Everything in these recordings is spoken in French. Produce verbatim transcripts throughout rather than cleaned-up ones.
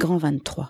grand vingt-trois.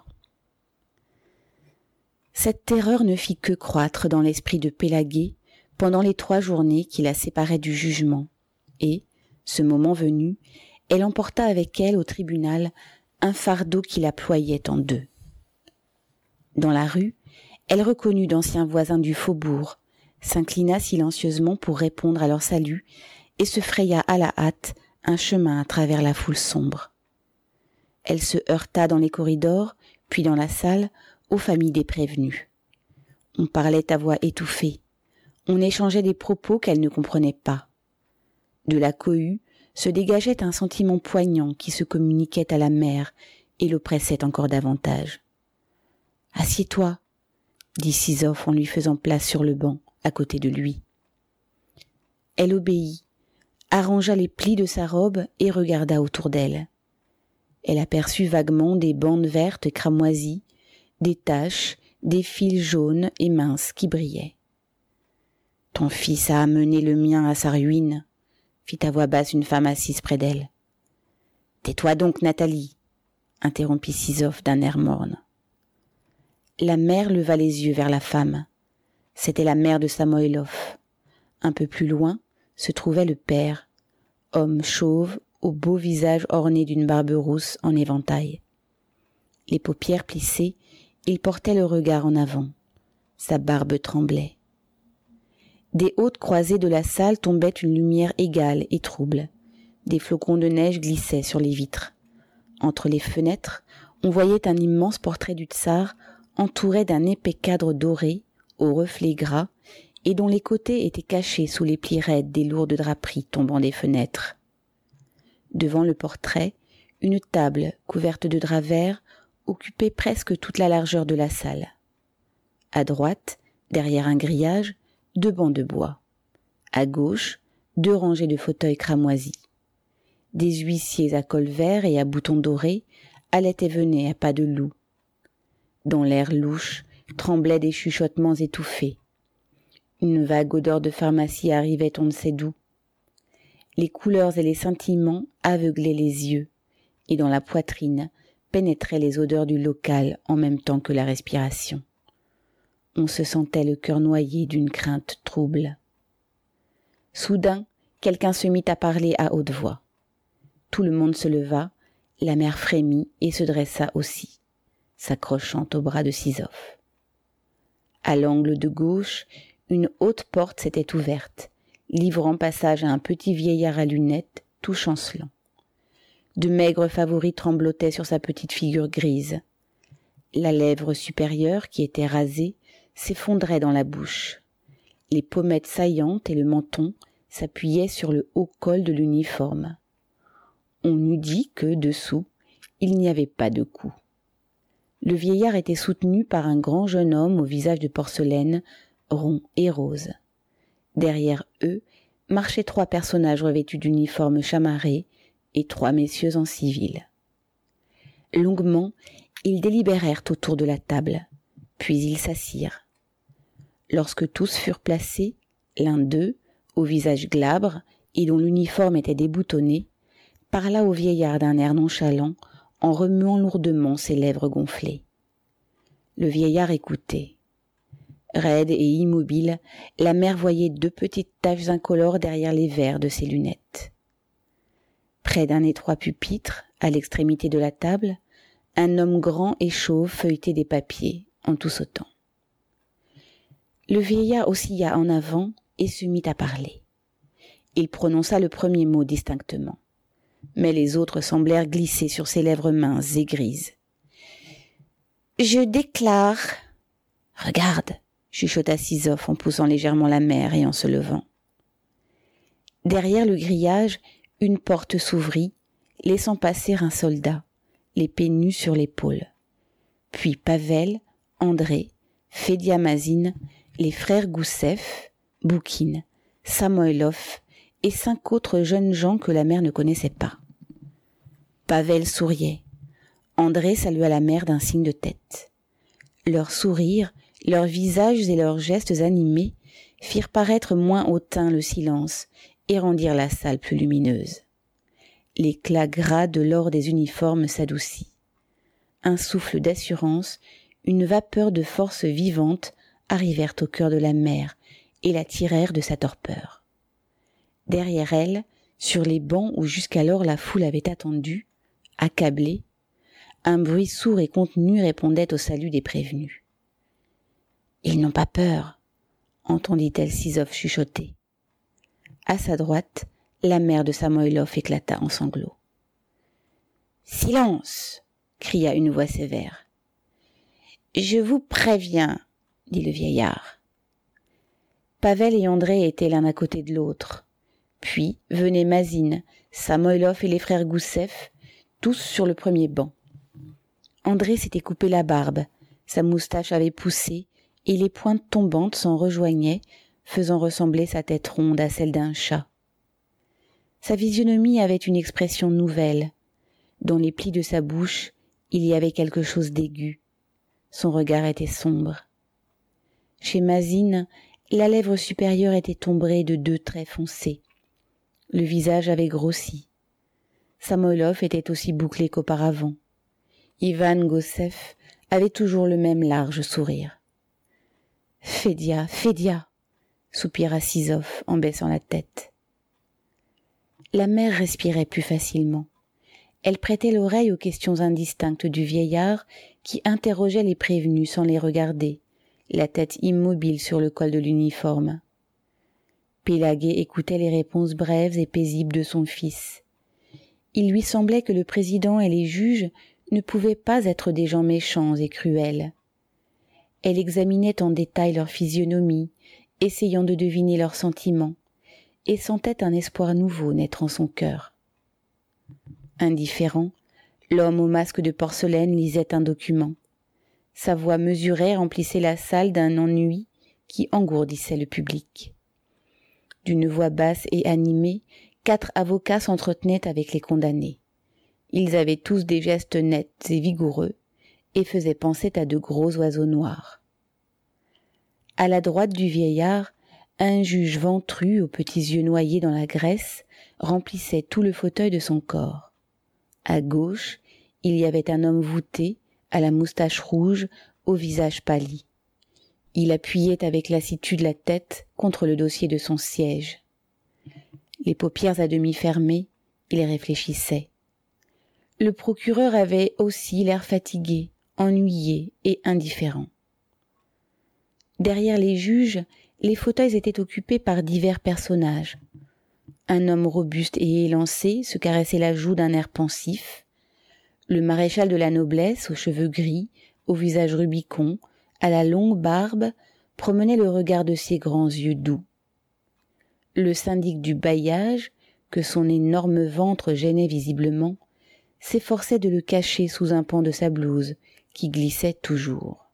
Cette terreur ne fit que croître dans l'esprit de Pélaguée pendant les trois journées qui la séparaient du jugement, et, ce moment venu, elle emporta avec elle au tribunal un fardeau qui la ployait en deux. Dans la rue, elle reconnut d'anciens voisins du faubourg, s'inclina silencieusement pour répondre à leur salut et se fraya à la hâte un chemin à travers la foule sombre. Elle se heurta dans les corridors, puis dans la salle, aux familles des prévenus. On parlait à voix étouffée. On échangeait des propos qu'elle ne comprenait pas. De la cohue se dégageait un sentiment poignant qui se communiquait à la mère et l'oppressait encore davantage. « Assieds-toi » dit Sisof en lui faisant place sur le banc, à côté de lui. Elle obéit, arrangea les plis de sa robe et regarda autour d'elle. Elle aperçut vaguement des bandes vertes cramoisies, des taches, des fils jaunes et minces qui brillaient. « Ton fils a amené le mien à sa ruine », fit à voix basse une femme assise près d'elle. « Tais-toi donc, Nathalie » interrompit Sisof d'un air morne. La mère leva les yeux vers la femme. C'était la mère de Samoïlov. Un peu plus loin se trouvait le père, homme chauve, au beau visage orné d'une barbe rousse en éventail. Les paupières plissées, il portait le regard en avant. Sa barbe tremblait. Des hautes croisées de la salle tombait une lumière égale et trouble. Des flocons de neige glissaient sur les vitres. Entre les fenêtres, on voyait un immense portrait du tsar entouré d'un épais cadre doré, aux reflets gras, et dont les côtés étaient cachés sous les plis raides des lourdes draperies tombant des fenêtres. Devant le portrait, une table couverte de drap vert occupait presque toute la largeur de la salle. À droite, derrière un grillage, deux bancs de bois. À gauche, deux rangées de fauteuils cramoisis. Des huissiers à col vert et à boutons dorés allaient et venaient à pas de loup. Dans l'air louche tremblaient des chuchotements étouffés. Une vague odeur de pharmacie arrivait on ne sait d'où. Les couleurs et les scintillements aveuglaient les yeux, et dans la poitrine pénétraient les odeurs du local en même temps que la respiration. On se sentait le cœur noyé d'une crainte trouble. Soudain, quelqu'un se mit à parler à haute voix. Tout le monde se leva, la mère frémit et se dressa aussi, s'accrochant au bras de Sisof. À l'angle de gauche, une haute porte s'était ouverte, livrant passage à un petit vieillard à lunettes, tout chancelant. De maigres favoris tremblotaient sur sa petite figure grise. La lèvre supérieure, qui était rasée, s'effondrait dans la bouche. Les pommettes saillantes et le menton s'appuyaient sur le haut col de l'uniforme. On eût dit que, dessous, il n'y avait pas de cou. Le vieillard était soutenu par un grand jeune homme au visage de porcelaine, rond et rose. Derrière eux marchaient trois personnages revêtus d'uniformes chamarrés et trois messieurs en civil. Longuement, ils délibérèrent autour de la table, puis ils s'assirent. Lorsque tous furent placés, l'un d'eux, au visage glabre et dont l'uniforme était déboutonné, parla au vieillard d'un air nonchalant en remuant lourdement ses lèvres gonflées. Le vieillard écoutait. Raide et immobile, la mère voyait deux petites taches incolores derrière les verres de ses lunettes. Près d'un étroit pupitre, à l'extrémité de la table, un homme grand et chauve feuilletait des papiers, en tout sautant. Le vieillard oscilla en avant et se mit à parler. Il prononça le premier mot distinctement, mais les autres semblèrent glisser sur ses lèvres minces et grises. « Je déclare... »« Regarde !» chuchota Sisof en poussant légèrement la mère et en se levant. Derrière le grillage, une porte s'ouvrit, laissant passer un soldat, l'épée nue sur l'épaule. Puis Pavel, André, Fédia Mazine, les frères Goussef, Boukine, Samoïlov et cinq autres jeunes gens que la mère ne connaissait pas. Pavel souriait. André salua la mère d'un signe de tête. Leurs sourires, leurs visages et leurs gestes animés firent paraître moins hautain le silence et rendirent la salle plus lumineuse. L'éclat gras de l'or des uniformes s'adoucit. un souffle d'assurance, une vapeur de force vivante arrivèrent au cœur de la mère et la tirèrent de sa torpeur. Derrière elle, sur les bancs où jusqu'alors la foule avait attendu, accablée, un bruit sourd et contenu répondait au salut des prévenus. « Ils n'ont pas peur !» entendit-elle Sizov chuchoter. À sa droite, la mère de Samoïlov éclata en sanglots. « Silence !» cria une voix sévère. « Je vous préviens, » dit le vieillard. Pavel et André étaient l'un à côté de l'autre. Puis venaient Mazine, Samoïlov et les frères Goussev, tous sur le premier banc. André s'était coupé la barbe, sa moustache avait poussé et les pointes tombantes s'en rejoignaient, faisant ressembler sa tête ronde à celle d'un chat. Sa physionomie avait une expression nouvelle. Dans les plis de sa bouche, il y avait quelque chose d'aigu. Son regard était sombre. Chez Mazine, la lèvre supérieure était ombrée de deux traits foncés. Le visage avait grossi. Samoïlov était aussi bouclé qu'auparavant. Ivan Goussev avait toujours le même large sourire. « Fédia, Fédia !» soupira Sizov en baissant la tête. La mère respirait plus facilement. Elle prêtait l'oreille aux questions indistinctes du vieillard qui interrogeait les prévenus sans les regarder, la tête immobile sur le col de l'uniforme. Pélagué écoutait les réponses brèves et paisibles de son fils. Il lui semblait que le président et les juges ne pouvaient pas être des gens méchants et cruels. Elle examinait en détail leur physionomie, essayant de deviner leurs sentiments, et sentait un espoir nouveau naître en son cœur. Indifférent, l'homme au masque de porcelaine lisait un document. Sa voix mesurée remplissait la salle d'un ennui qui engourdissait le public. D'une voix basse et animée, quatre avocats s'entretenaient avec les condamnés. Ils avaient tous des gestes nets et vigoureux et faisaient penser à de gros oiseaux noirs. À la droite du vieillard, un juge ventru aux petits yeux noyés dans la graisse remplissait tout le fauteuil de son corps. À gauche, il y avait un homme voûté, à la moustache rouge, au visage pâli. Il appuyait avec lassitude la tête contre le dossier de son siège. Les paupières à demi fermées, il réfléchissait. Le procureur avait aussi l'air fatigué, ennuyé et indifférent. Derrière les juges, les fauteuils étaient occupés par divers personnages. Un homme robuste et élancé se caressait la joue d'un air pensif. Le maréchal de la noblesse, aux cheveux gris, au visage rubicond, à la longue barbe, promenait le regard de ses grands yeux doux. Le syndic du bailliage, que son énorme ventre gênait visiblement, s'efforçait de le cacher sous un pan de sa blouse, qui glissait toujours.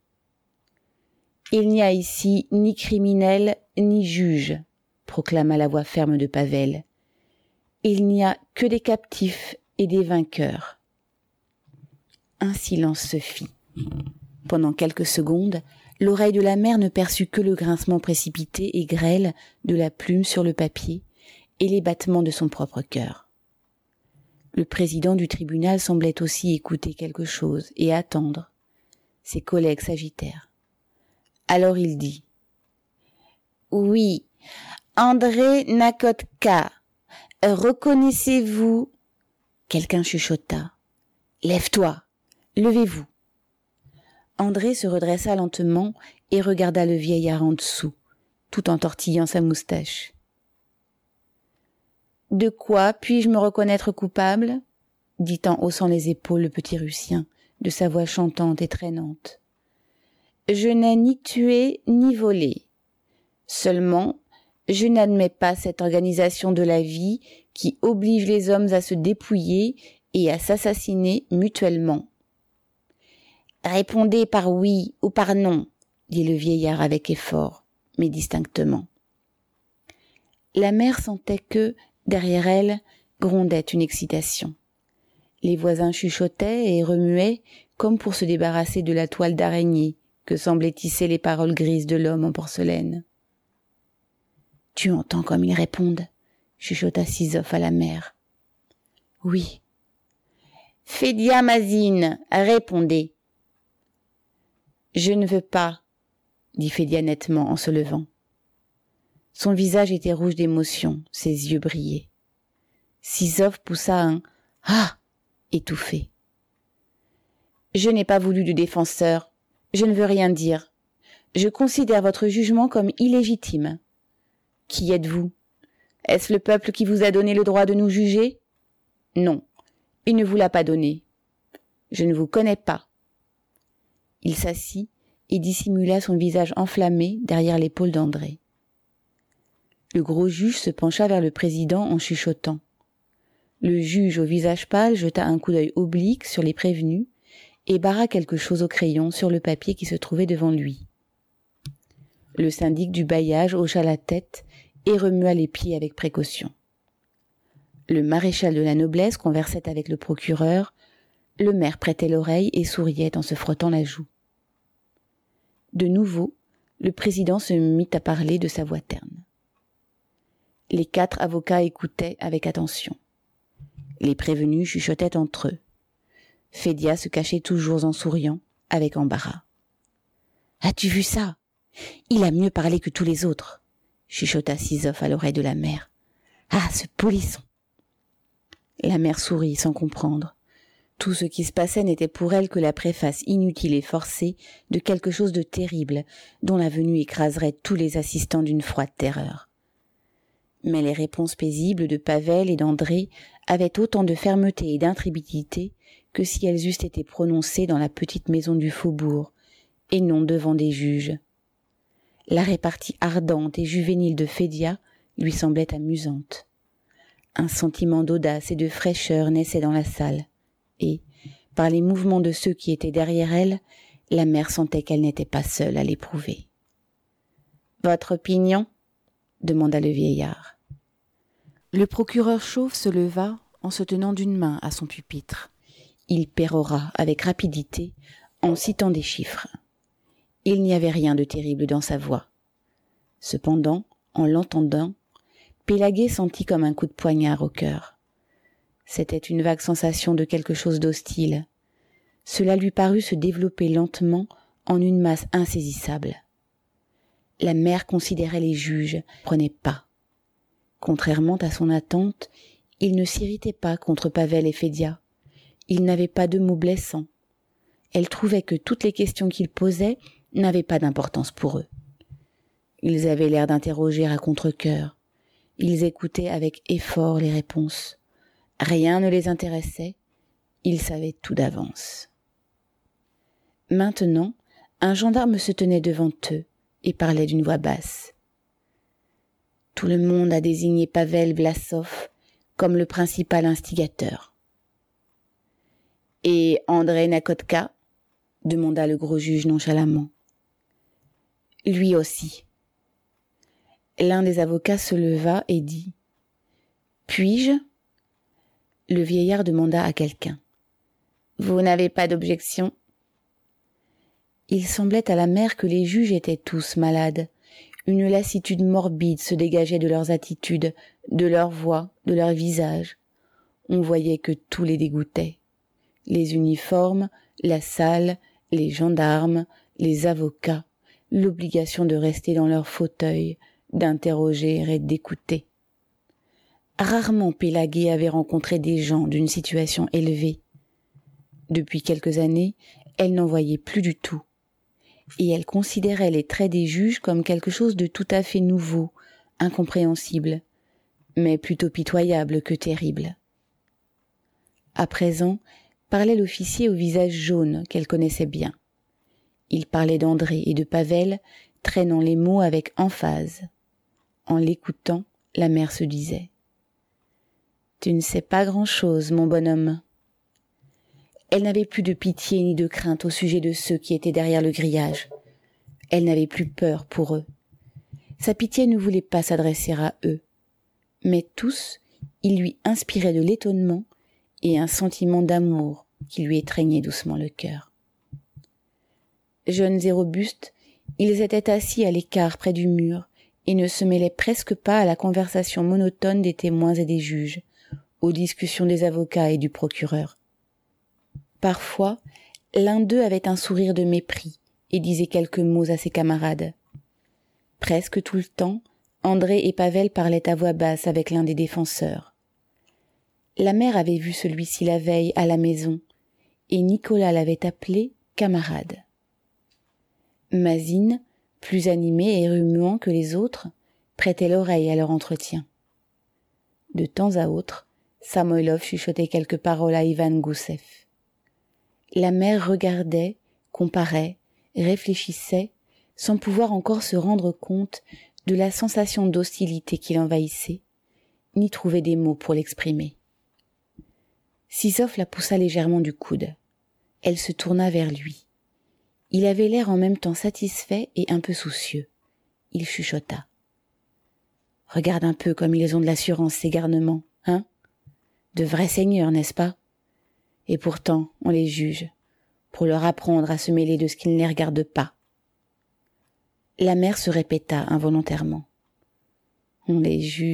« Il n'y a ici ni criminel ni juge », proclama la voix ferme de Pavel. « Il n'y a que des captifs et des vainqueurs. » Un silence se fit. Pendant quelques secondes, l'oreille de la mère ne perçut que le grincement précipité et grêle de la plume sur le papier et les battements de son propre cœur. Le président du tribunal semblait aussi écouter quelque chose et attendre. Ses collègues s'agitèrent. Alors il dit « Oui, André Nakotka, reconnaissez-vous » Quelqu'un chuchota « Lève-toi, levez-vous » André se redressa lentement et regarda le vieillard en dessous, tout en tortillant sa moustache. « De quoi puis-je me reconnaître coupable ?» dit en haussant les épaules le petit Russien, de sa voix chantante et traînante. « Je n'ai ni tué ni volé. Seulement, je n'admets pas cette organisation de la vie qui oblige les hommes à se dépouiller et à s'assassiner mutuellement. » « Répondez par oui ou par non, » dit le vieillard avec effort, mais distinctement. La mère sentait que, derrière elle, grondait une excitation. Les voisins chuchotaient et remuaient comme pour se débarrasser de la toile d'araignée que semblaient tisser les paroles grises de l'homme en porcelaine. « Tu entends comme ils répondent » chuchota Sizov à la mère. « Oui. »« Fédia Mazine, répondez. Je ne veux pas, dit Fédia nettement en se levant. Son visage était rouge d'émotion, ses yeux brillaient. Sizov poussa un « Ah !» étouffé. Je n'ai pas voulu de défenseur, je ne veux rien dire. Je considère votre jugement comme illégitime. Qui êtes-vous? Est-ce le peuple qui vous a donné le droit de nous juger? Non, il ne vous l'a pas donné. Je ne vous connais pas. Il s'assit et dissimula son visage enflammé derrière l'épaule d'André. Le gros juge se pencha vers le président en chuchotant. Le juge au visage pâle jeta un coup d'œil oblique sur les prévenus et barra quelque chose au crayon sur le papier qui se trouvait devant lui. Le syndic du bailliage hocha la tête et remua les pieds avec précaution. Le maréchal de la noblesse conversait avec le procureur, le maire prêtait l'oreille et souriait en se frottant la joue. De nouveau, le président se mit à parler de sa voix terne. Les quatre avocats écoutaient avec attention. Les prévenus chuchotaient entre eux. Fédia se cachait toujours en souriant, avec embarras. « As-tu vu ça? Il a mieux parlé que tous les autres, » chuchota Sizov à l'oreille de la mère. « Ah, ce polisson !» La mère sourit sans comprendre. Tout ce qui se passait n'était pour elle que la préface inutile et forcée de quelque chose de terrible dont la venue écraserait tous les assistants d'une froide terreur. Mais les réponses paisibles de Pavel et d'André avaient autant de fermeté et d'intrépidité que si elles eussent été prononcées dans la petite maison du faubourg, et non devant des juges. La répartie ardente et juvénile de Fédia lui semblait amusante. Un sentiment d'audace et de fraîcheur naissait dans la salle, et, par les mouvements de ceux qui étaient derrière elle, la mère sentait qu'elle n'était pas seule à l'éprouver. « Votre opinion ?» demanda le vieillard. Le procureur chauve se leva en se tenant d'une main à son pupitre. Il pérora avec rapidité en citant des chiffres. Il n'y avait rien de terrible dans sa voix. Cependant, en l'entendant, Pélagué sentit comme un coup de poignard au cœur. C'était une vague sensation de quelque chose d'hostile. Cela lui parut se développer lentement en une masse insaisissable. La mère considérait les juges, prenait pas. Contrairement à son attente, il ne s'irritait pas contre Pavel et Fédia. Il n'avait pas de mots blessants. Elle trouvait que toutes les questions qu'il posait n'avaient pas d'importance pour eux. Ils avaient l'air d'interroger à contre-cœur. Ils écoutaient avec effort les réponses. Rien ne les intéressait. Ils savaient tout d'avance. Maintenant, un gendarme se tenait devant eux et parlait d'une voix basse. Tout le monde a désigné Pavel Vlasov comme le principal instigateur. « Et André Nakotka ?» demanda le gros juge nonchalamment. « Lui aussi. » L'un des avocats se leva et dit « Puis-je » Le vieillard demanda à quelqu'un. « Vous n'avez pas d'objection ?» Il semblait à la mère que les juges étaient tous malades. Une lassitude morbide se dégageait de leurs attitudes, de leurs voix, de leurs visages. On voyait que tout les dégoûtait. Les uniformes, la salle, les gendarmes, les avocats, l'obligation de rester dans leur fauteuil, d'interroger et d'écouter. Rarement Pélagué avait rencontré des gens d'une situation élevée. Depuis quelques années, elle n'en voyait plus du tout. Et elle considérait les traits des juges comme quelque chose de tout à fait nouveau, incompréhensible, mais plutôt pitoyable que terrible. À présent, parlait l'officier au visage jaune qu'elle connaissait bien. Il parlait d'André et de Pavel, traînant les mots avec emphase. En l'écoutant, la mère se disait « Tu ne sais pas grand-chose, mon bonhomme. » Elle n'avait plus de pitié ni de crainte au sujet de ceux qui étaient derrière le grillage. Elle n'avait plus peur pour eux. Sa pitié ne voulait pas s'adresser à eux. Mais tous, ils lui inspiraient de l'étonnement et un sentiment d'amour qui lui étreignait doucement le cœur. Jeunes et robustes, ils étaient assis à l'écart près du mur et ne se mêlaient presque pas à la conversation monotone des témoins et des juges, aux discussions des avocats et du procureur. Parfois, l'un d'eux avait un sourire de mépris et disait quelques mots à ses camarades. Presque tout le temps, André et Pavel parlaient à voix basse avec l'un des défenseurs. La mère avait vu celui-ci la veille à la maison, et Nicolas l'avait appelé camarade. Mazine, plus animé et remuant que les autres, prêtait l'oreille à leur entretien. De temps à autre, Samoïlov chuchotait quelques paroles à Ivan Goussev. La mère regardait, comparait, réfléchissait, sans pouvoir encore se rendre compte de la sensation d'hostilité qui l'envahissait, ni trouver des mots pour l'exprimer. Sisov la poussa légèrement du coude. Elle se tourna vers lui. Il avait l'air en même temps satisfait et un peu soucieux. Il chuchota. « Regarde un peu comme ils ont de l'assurance, ces garnements, hein ? De vrais seigneurs, n'est-ce pas ? Et pourtant, on les juge, pour leur apprendre à se mêler de ce qui ne les regarde pas. » La mère se répéta involontairement. « On les juge. »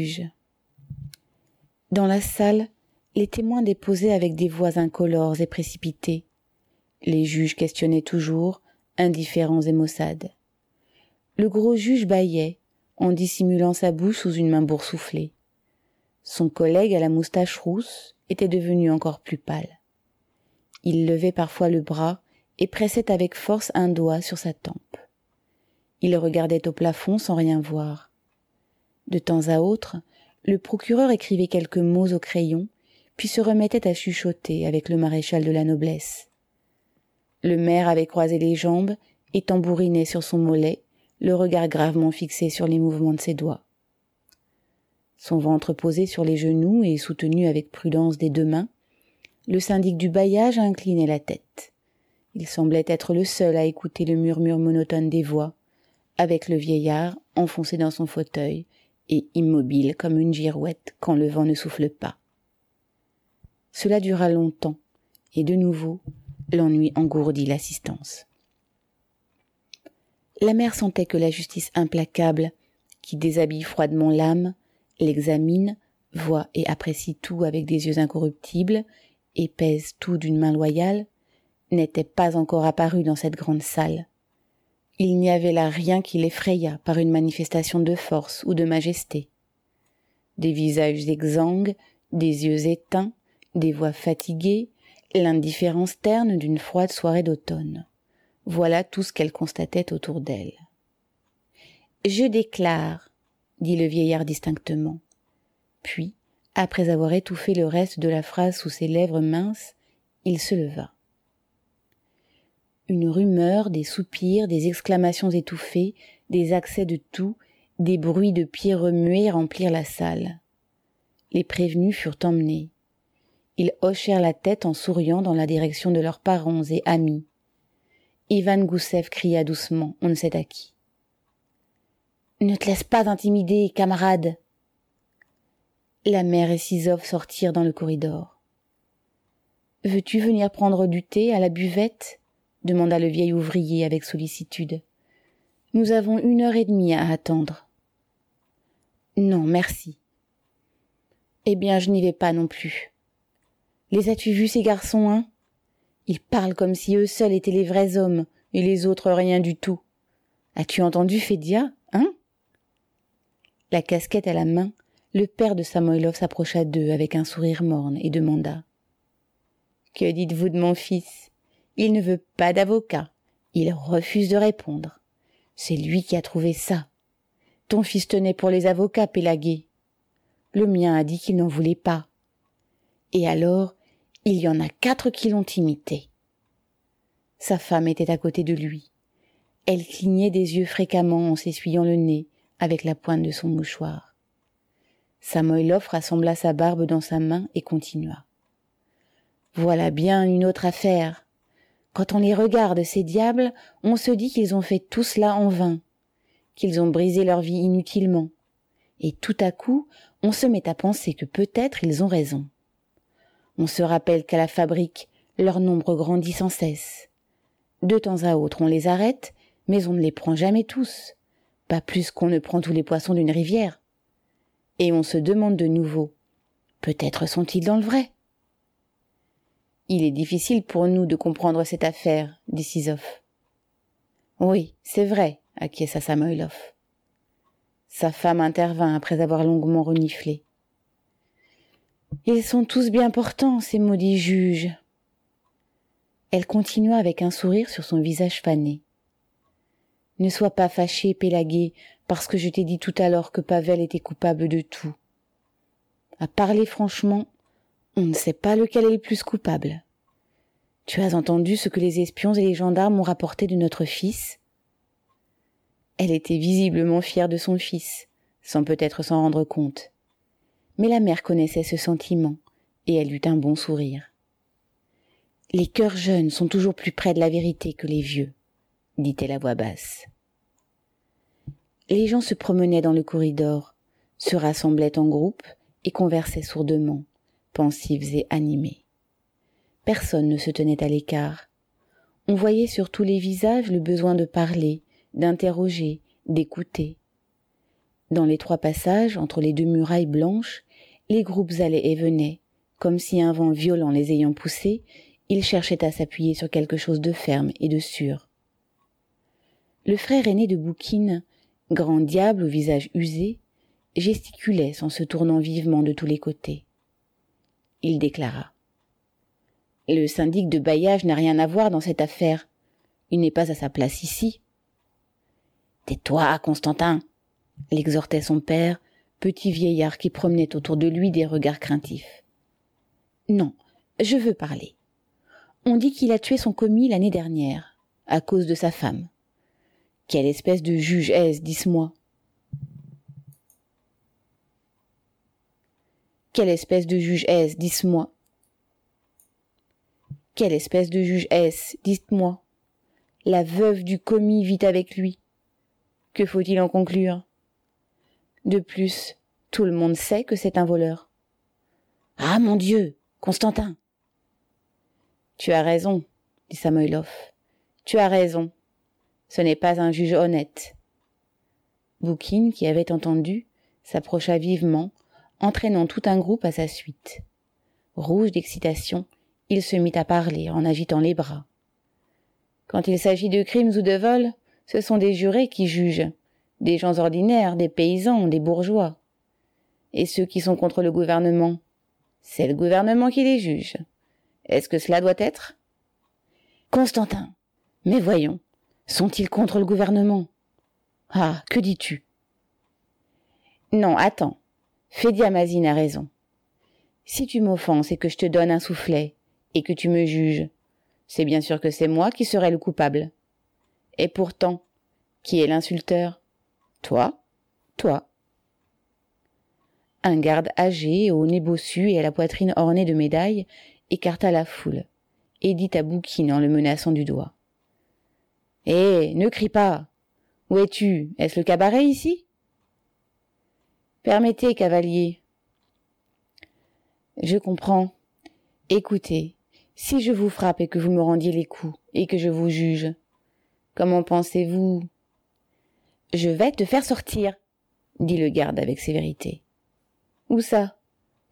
Dans la salle, les témoins déposaient avec des voix incolores et précipitées. Les juges questionnaient toujours, indifférents et maussades. Le gros juge bâillait, en dissimulant sa bouche sous une main boursouflée. Son collègue à la moustache rousse était devenu encore plus pâle. Il levait parfois le bras et pressait avec force un doigt sur sa tempe. Il regardait au plafond sans rien voir. De temps à autre, le procureur écrivait quelques mots au crayon, puis se remettait à chuchoter avec le maréchal de la noblesse. Le maire avait croisé les jambes et tambourinait sur son mollet, le regard gravement fixé sur les mouvements de ses doigts. Son ventre posé sur les genoux et soutenu avec prudence des deux mains, le syndic du bailliage inclinait la tête. Il semblait être le seul à écouter le murmure monotone des voix, avec le vieillard enfoncé dans son fauteuil et immobile comme une girouette quand le vent ne souffle pas. Cela dura longtemps, et de nouveau, l'ennui engourdit l'assistance. La mère sentait que la justice implacable, qui déshabille froidement l'âme, l'examine, voit et apprécie tout avec des yeux incorruptibles, et pèse tout d'une main loyale, n'était pas encore apparue dans cette grande salle. Il n'y avait là rien qui l'effrayât par une manifestation de force ou de majesté. Des visages exsangues, des yeux éteints, des voix fatiguées, l'indifférence terne d'une froide soirée d'automne. Voilà tout ce qu'elle constatait autour d'elle. « Je déclare », dit le vieillard distinctement. Puis, après avoir étouffé le reste de la phrase sous ses lèvres minces, il se leva. Une rumeur, des soupirs, des exclamations étouffées, des accès de toux, des bruits de pieds remués remplirent la salle. Les prévenus furent emmenés. Ils hochèrent la tête en souriant dans la direction de leurs parents et amis. Ivan Goussev cria doucement, on ne sait à qui. « Ne te laisse pas intimider, camarade !» La mère et Sisov sortirent dans le corridor. « Veux-tu venir prendre du thé à la buvette ?» demanda le vieil ouvrier avec sollicitude. « Nous avons une heure et demie à attendre. »« Non, merci. »« Eh bien, je n'y vais pas non plus. Les as-tu vus, ces garçons, hein ? Ils parlent comme si eux seuls étaient les vrais hommes, et les autres rien du tout. As-tu entendu, Fédia, hein ?» La casquette à la main, le père de Samoïlov s'approcha d'eux avec un sourire morne et demanda. « Que dites-vous de mon fils ? Il ne veut pas d'avocat. Il refuse de répondre. C'est lui qui a trouvé ça. Ton fils tenait pour les avocats, Pélagué. Le mien a dit qu'il n'en voulait pas. Et alors, il y en a quatre qui l'ont imité. » Sa femme était à côté de lui. Elle clignait des yeux fréquemment en s'essuyant le nez avec la pointe de son mouchoir. Samoïlov rassembla sa barbe dans sa main et continua. « Voilà bien une autre affaire. Quand on les regarde, ces diables, on se dit qu'ils ont fait tout cela en vain, qu'ils ont brisé leur vie inutilement. Et tout à coup, on se met à penser que peut-être ils ont raison. On se rappelle qu'à la fabrique, leur nombre grandit sans cesse. De temps à autre, on les arrête, mais on ne les prend jamais tous, pas plus qu'on ne prend tous les poissons d'une rivière. Et on se demande de nouveau, peut-être sont-ils dans le vrai ? Il est difficile pour nous de comprendre cette affaire, dit Sizov. Oui, c'est vrai, acquiesça Samoïlov. Sa femme intervint après avoir longuement reniflé. Ils sont tous bien portants, ces maudits juges. Elle continua avec un sourire sur son visage fané. Ne sois pas fâché, Pélagué, parce que je t'ai dit tout à l'heure que Pavel était coupable de tout. À parler franchement, on ne sait pas lequel est le plus coupable. Tu as entendu ce que les espions et les gendarmes ont rapporté de notre fils ? Elle était visiblement fière de son fils, sans peut-être s'en rendre compte. Mais la mère connaissait ce sentiment, et elle eut un bon sourire. « Les cœurs jeunes sont toujours plus près de la vérité que les vieux, » dit-elle à voix basse. Les gens se promenaient dans le corridor, se rassemblaient en groupe et conversaient sourdement, pensifs et animés. Personne ne se tenait à l'écart. On voyait sur tous les visages le besoin de parler, d'interroger, d'écouter. Dans les trois passages, entre les deux murailles blanches, les groupes allaient et venaient, comme si un vent violent les ayant poussés, ils cherchaient à s'appuyer sur quelque chose de ferme et de sûr. Le frère aîné de Boukine, grand diable au visage usé, gesticulait en se tournant vivement de tous les côtés. Il déclara. « Le syndic de bailliage n'a rien à voir dans cette affaire. Il n'est pas à sa place ici. »« Tais-toi, Constantin !» l'exhortait son père, petit vieillard qui promenait autour de lui des regards craintifs. « Non, je veux parler. On dit qu'il a tué son commis l'année dernière, à cause de sa femme. Quelle espèce de juge est-ce, dis-moi ? Quelle espèce de juge est-ce, dis-moi ? Quelle espèce de juge est-ce, dites-moi ? La veuve du commis vit avec lui. Que faut-il en conclure ? De plus, tout le monde sait que c'est un voleur. Ah, mon Dieu, Constantin ! Tu as raison, dit Samoïlov. Tu as raison. Ce n'est pas un juge honnête. Boukine, qui avait entendu, s'approcha vivement, entraînant tout un groupe à sa suite. Rouge d'excitation, il se mit à parler en agitant les bras. Quand il s'agit de crimes ou de vols, ce sont des jurés qui jugent, des gens ordinaires, des paysans, des bourgeois. Et ceux qui sont contre le gouvernement, c'est le gouvernement qui les juge. Est-ce que cela doit être ? Constantin, mais voyons, sont-ils contre le gouvernement ? Ah, que dis-tu ? Non, attends, Fédia Mazine a raison. Si tu m'offenses et que je te donne un soufflet, et que tu me juges, c'est bien sûr que c'est moi qui serai le coupable. Et pourtant, qui est l'insulteur ? Toi ? Toi. Un garde âgé, au nez bossu et à la poitrine ornée de médailles, écarta la foule, et dit à Boukine en le menaçant du doigt. « Hé, ne crie pas. Où es-tu ? Est-ce le cabaret ici ? » Permettez, cavalier. Je comprends. Écoutez, si je vous frappe et que vous me rendiez les coups, et que je vous juge, comment pensez-vous ? Je vais te faire sortir, dit le garde avec sévérité. Où ça ? Pourquoi ?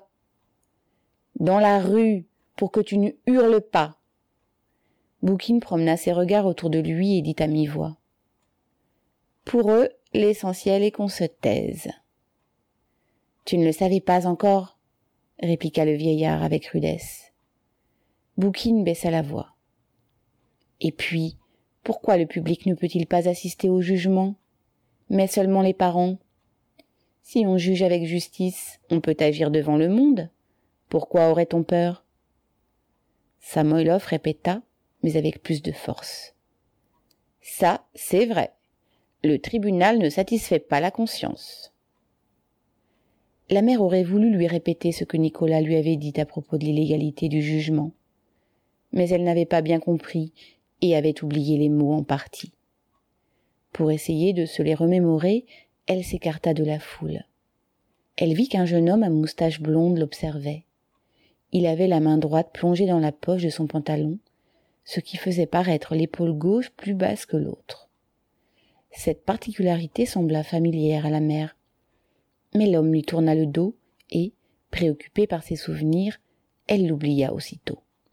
Dans la rue, pour que tu ne hurles pas. Boukine promena ses regards autour de lui et dit à mi-voix. Pour eux, l'essentiel est qu'on se taise. Tu ne le savais pas encore ? Répliqua le vieillard avec rudesse. Boukine baissa la voix. Et puis, pourquoi le public ne peut-il pas assister au jugement, mais seulement les parents ? Si on juge avec justice, on peut agir devant le monde. Pourquoi aurait-on peur ? Samoïlov répéta, mais avec plus de force. Ça, c'est vrai. Le tribunal ne satisfait pas la conscience. La mère aurait voulu lui répéter ce que Nicolas lui avait dit à propos de l'illégalité du jugement, mais elle n'avait pas bien compris et avait oublié les mots en partie. Pour essayer de se les remémorer, elle s'écarta de la foule. Elle vit qu'un jeune homme à moustache blonde l'observait. Il avait la main droite plongée dans la poche de son pantalon, ce qui faisait paraître l'épaule gauche plus basse que l'autre. Cette particularité sembla familière à la mère, mais l'homme lui tourna le dos et, préoccupée par ses souvenirs, elle l'oublia aussitôt.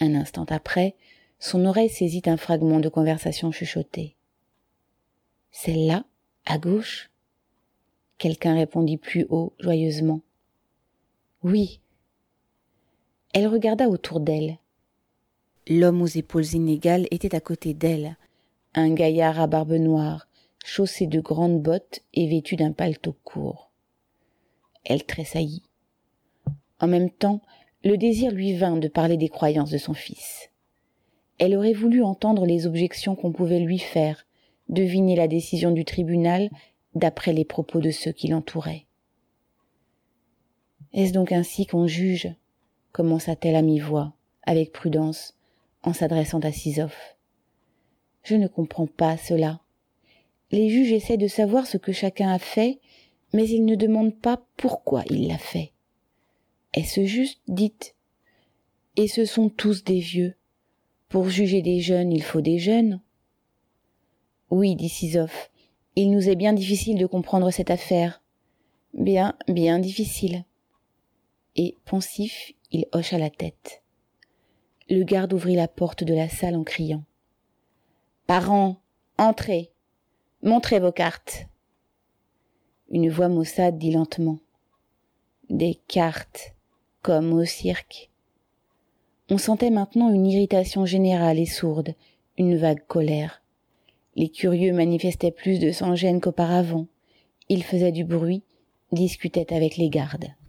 Un instant après, son oreille saisit un fragment de conversation chuchotée. « Celle-là, à gauche ?» Quelqu'un répondit plus haut, joyeusement. « Oui. » Elle regarda autour d'elle. L'homme aux épaules inégales était à côté d'elle, un gaillard à barbe noire, chaussé de grandes bottes et vêtu d'un paletot court. Elle tressaillit. En même temps, le désir lui vint de parler des croyances de son fils. Elle aurait voulu entendre les objections qu'on pouvait lui faire, deviner la décision du tribunal d'après les propos de ceux qui l'entouraient. « Est-ce donc ainsi qu'on juge ?» commença-t-elle à mi-voix, avec prudence, en s'adressant à Sisof. « Je ne comprends pas cela. Les juges essaient de savoir ce que chacun a fait, mais ils ne demandent pas pourquoi il l'a fait. Est-ce juste, dites ? Et ce sont tous des vieux. Pour juger des jeunes, il faut des jeunes. » « Oui, dit Sisof, il nous est bien difficile de comprendre cette affaire. Bien, bien difficile. » Et, pensif, il hocha la tête. Le garde ouvrit la porte de la salle en criant. « Parents, entrez, montrez vos cartes. » Une voix maussade dit lentement. « Des cartes, comme au cirque. » On sentait maintenant une irritation générale et sourde, une vague colère. Les curieux manifestaient plus de sans-gêne qu'auparavant. Ils faisaient du bruit, discutaient avec les gardes.